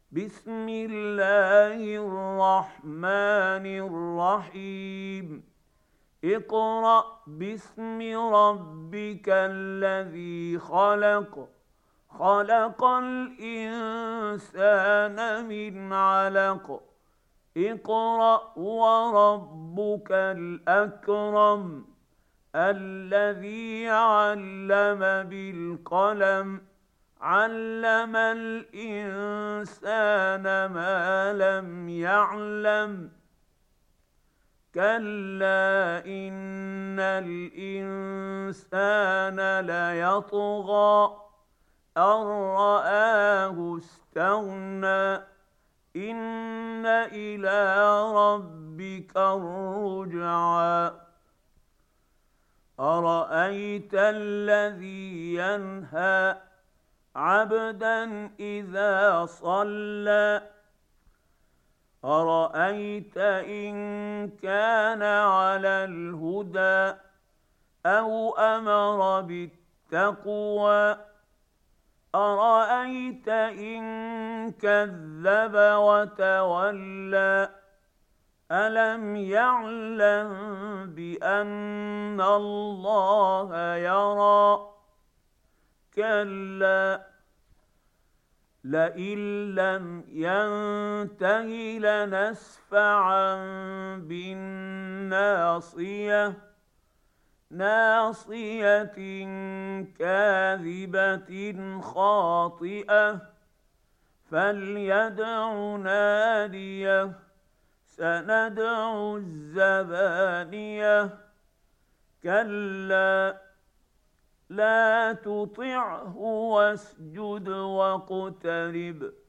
بسم الله الرحمن الرحيم اقرأ باسم ربك الذي خلق خلق الإنسان من علق اقرأ وربك الأكرم الذي علم بالقلم علم الإنسان ما لم يعلم كلا إن الإنسان ليطغى أن رآه استغنى إن إلى ربك الرجعى أرأيت الذي ينهى عبدا إذا صلى أرأيت إن كان على الهدى أو أمر بالتقوى أرأيت إن كذب وتولى ألم يعلم بأن الله يرى كلا لئن لم ينته لنسفعا بالناصية ناصية كاذبة خاطئة فليدع ناديه سندع الزبانية كلا لا تطعه واسجد واقترب